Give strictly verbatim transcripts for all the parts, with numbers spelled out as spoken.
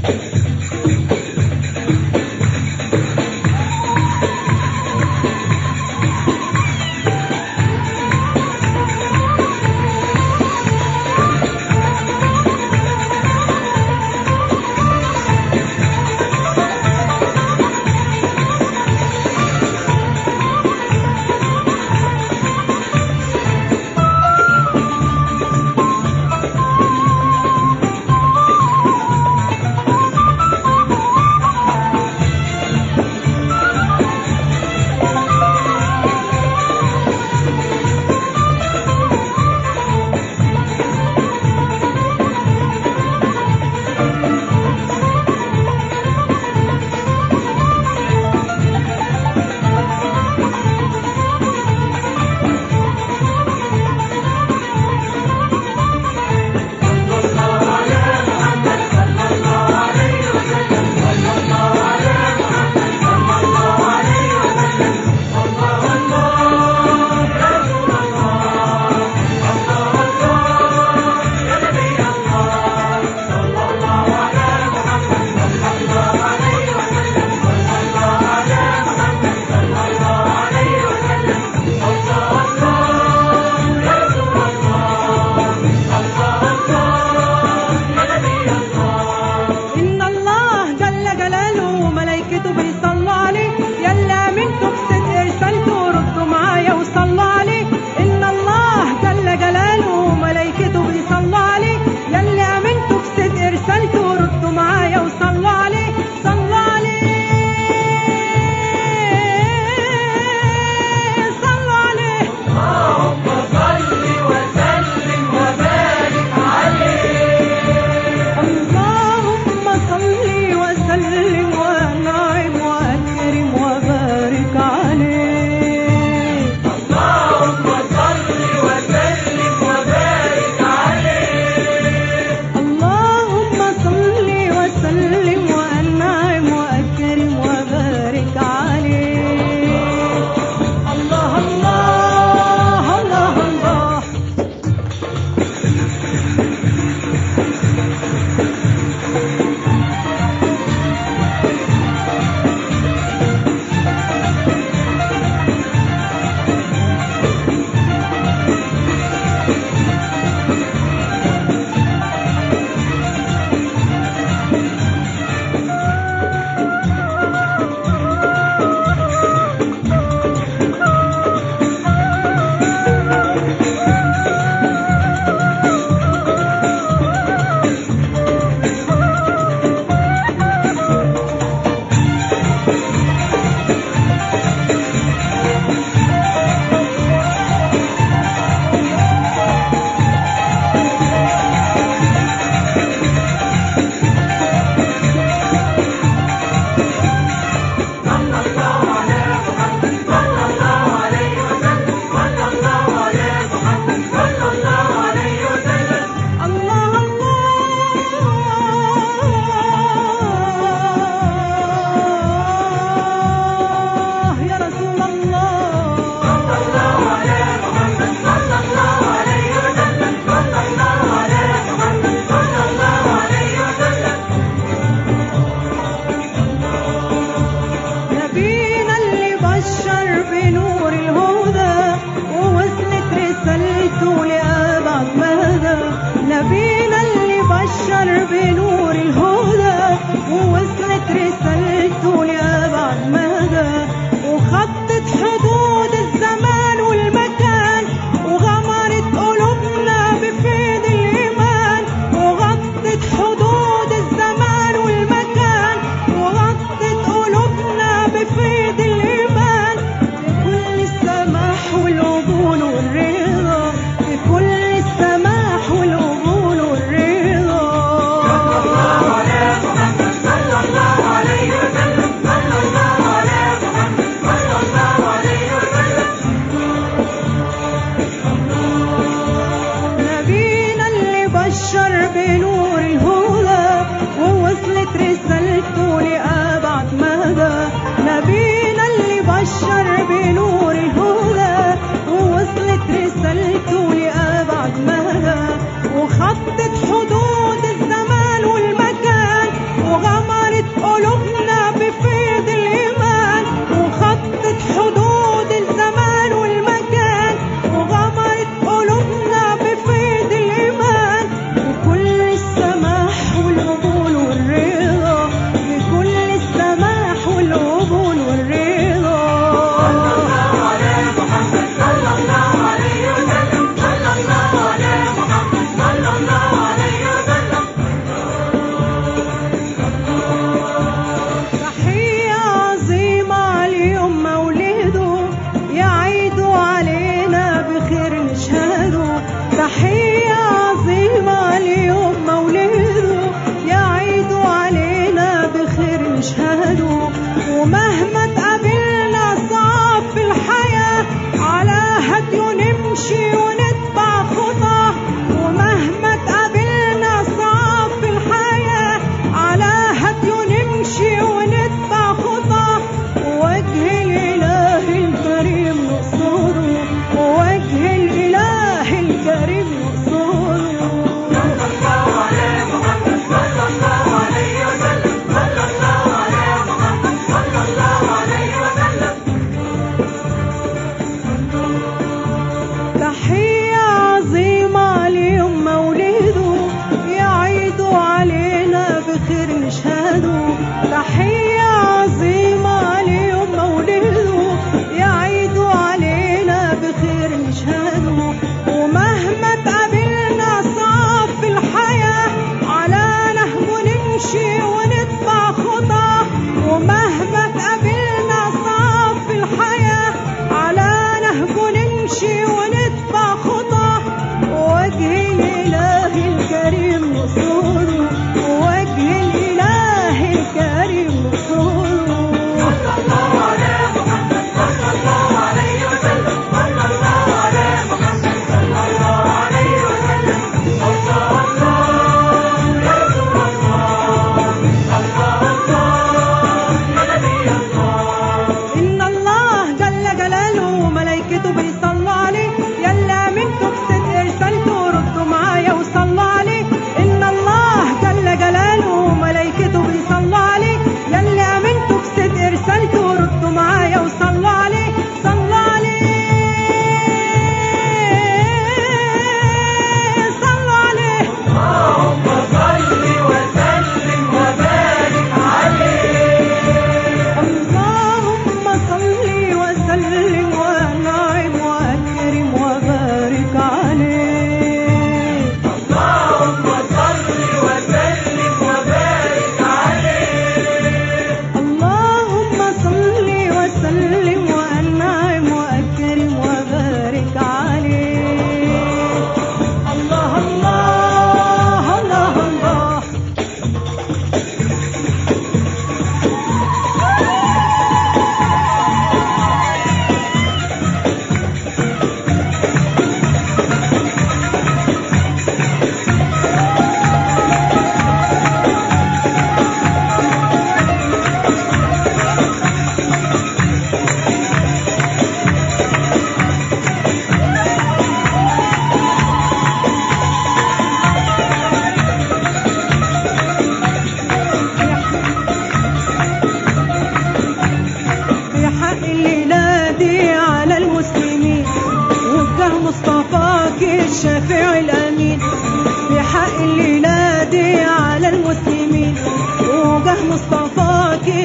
وخطت حدود الزمان والمكان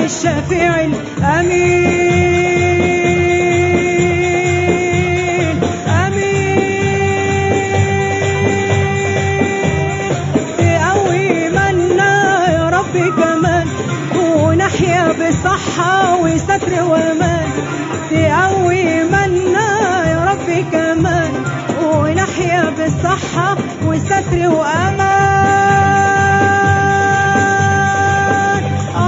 الشفيع الأمين أمين تقوي منا يا رب كمان ونحيا بصحة وستر وأمان تقوي منا يا رب كمان ونحيا بالصحة وستر وأمان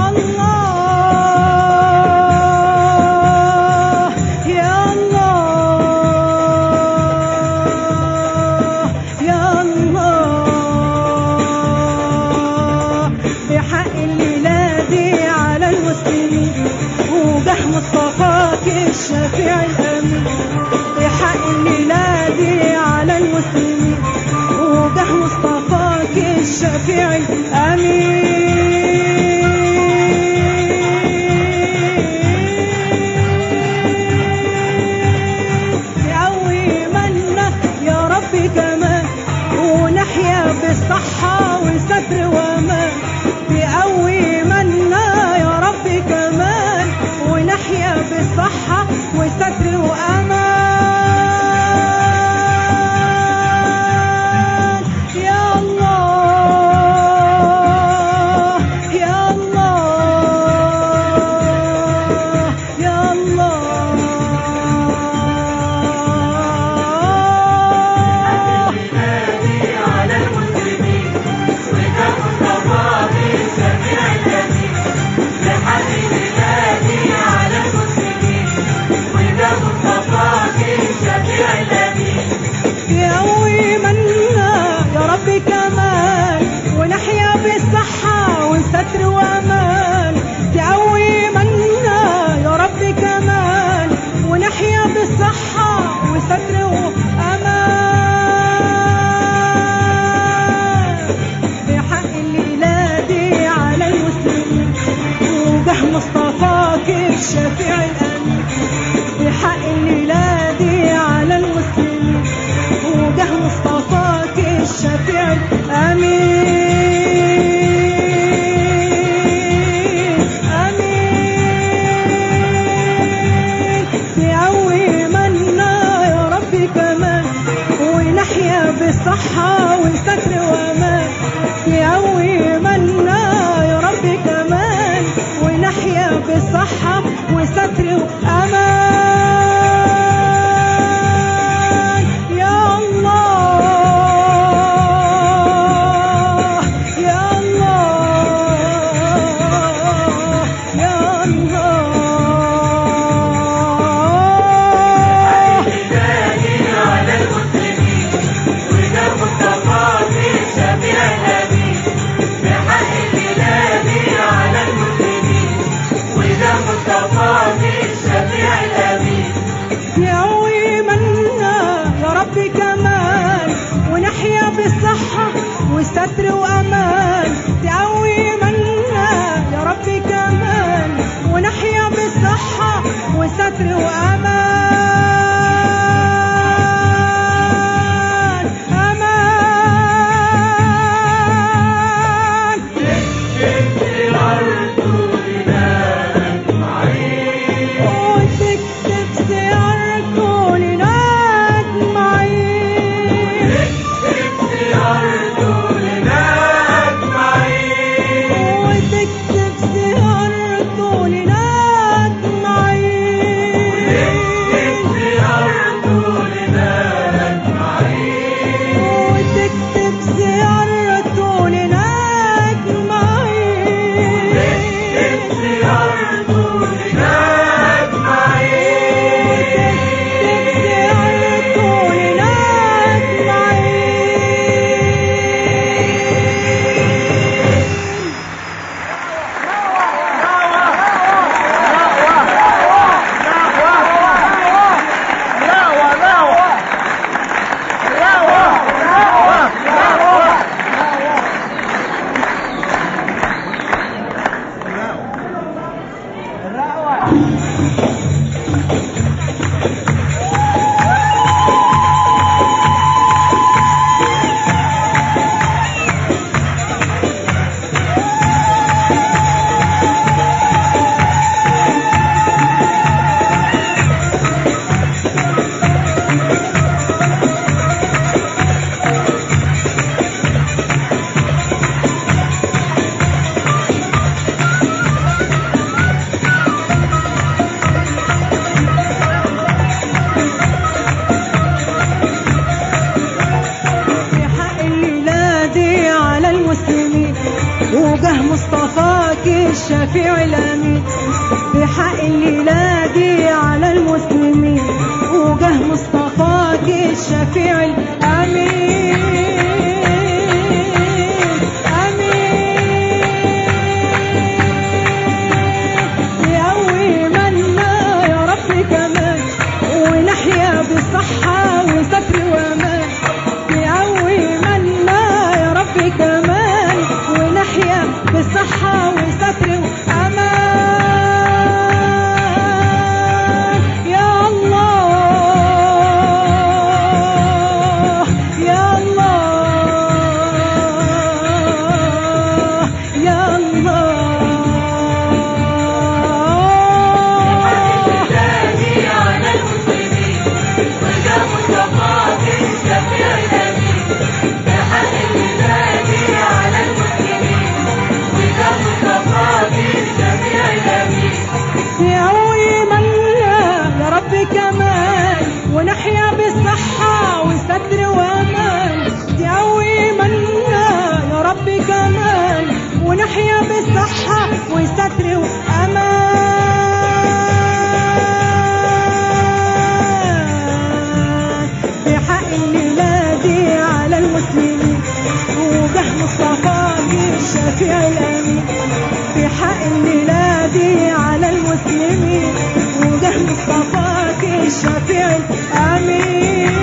الله يا الله يا الله بحق الليلة دي على المسلمين وجه مصطفاك الشفيع الأمين بحق الليلة دي على المسلمين وجه مصطفاك الشفيع الأمين تقوي منا يا رب كمان ونحيا بالصحة والستر وأمان تقوي منا يا رب كمان ونحيا بالصحة والستر وأمان يا الله يا الله يا الله على المسلمين وده مصطفاك الشفيع الأمين بحق الليلة على المسلمين وده مصطفاك الشفيع الأمين تقوي منا يا رب كمان ونحيا بالصحة والستر وأمان تقوي منا يا رب كمان ونحيا بالصحة والستر وأمان بحق الليلة دي على المسلمين وجه مصطفاك الشفيع الأمين بحق الليلة دي على المسلمين وجه مصطفاك الشفيع الأمين أمين تقوي منا يا رب كمان ونحيا بالصحة والستر وأمان تقوي منا يا رب كمان ونحيا بالصحة والستر وأمان يا الله يا الله يا الله على المسلمين وده مصطفاك الشفيع الأمين بحق الليلة على المسلمين وده مصطفاك الشفيع الأمين تقوي منا يا رب كمان ونحيا بالصحة والستر وأمان تقوي منا يا رب كمان ونحيا بالصحة والستر وأمان أمان وتكتب سيارته لنا أجمعين وتكتب سيارته لنا أجمعين مصطفاك الشفيع الأمين بحق الليلة دي على المسلمين وجه مصطفاك الشفيع الأمين بالصحة وستر وأمان بقوي منا يا رب كمان ونحيا بالصحة وستر وأمان يا الله يا الله يا الله كمان ونحيا بالصحة وستر وأمان تقوي منا يا رب كمان ونحيا بالصحة وستر وأمان بحق الليلة دي على المسلمين وجه مصطفاك الشفيع الأمين بحق الليلة دي على المسلمين وجه مصطفاك الشفيع الأمين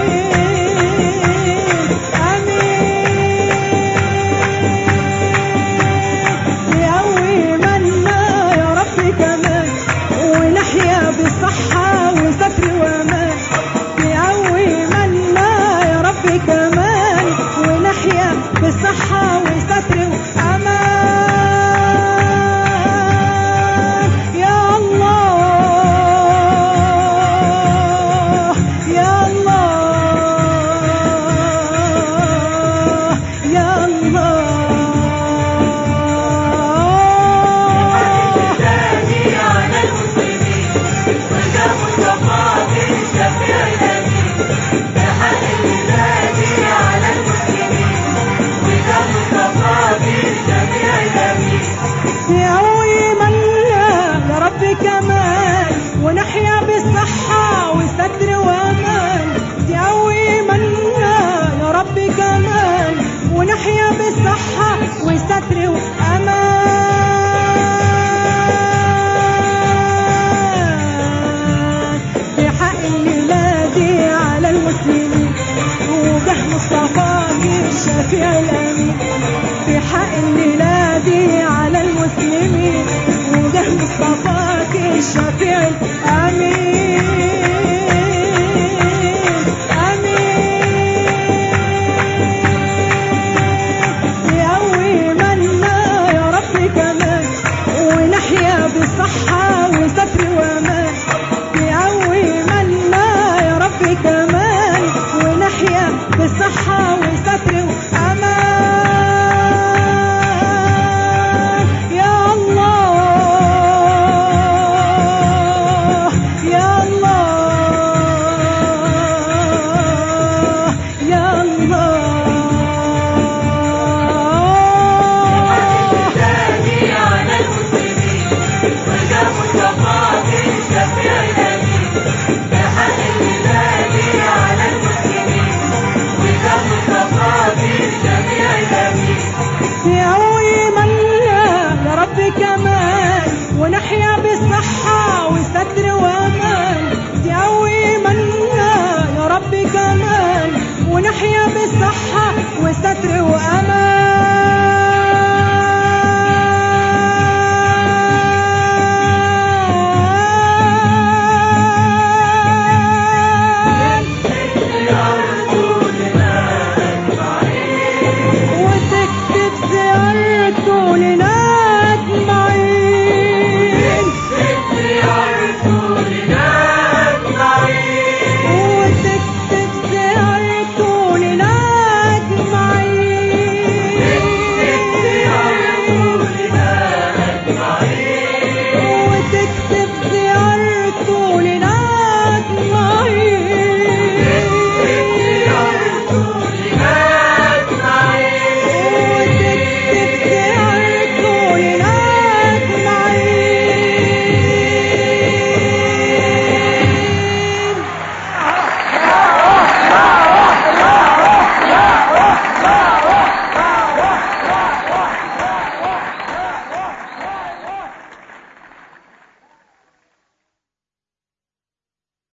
أمين يقوي منا يا رب كمان ونحيا بالصحة وستر وأمان يقوي منا يا رب كمان ونحيا بالصحة وستر وأمان يا الله يا الله يا الله على المسلمين وجه مصطفاك الشفيع الأمين بحق الليلة على المسلمين وجه مصطفاك الشفيع الأمين يقوي منا يا رب كمان ونحيا بالصحة وستر وأمان تقوي منا يا رب كمان ونحيا بالصحة وستر وأمان بحق الليلة دي على المسلمين وجه مصطفاك الشفيع الأمين بحق الليلة دي على المسلمين وجه مصطفاك الشفيع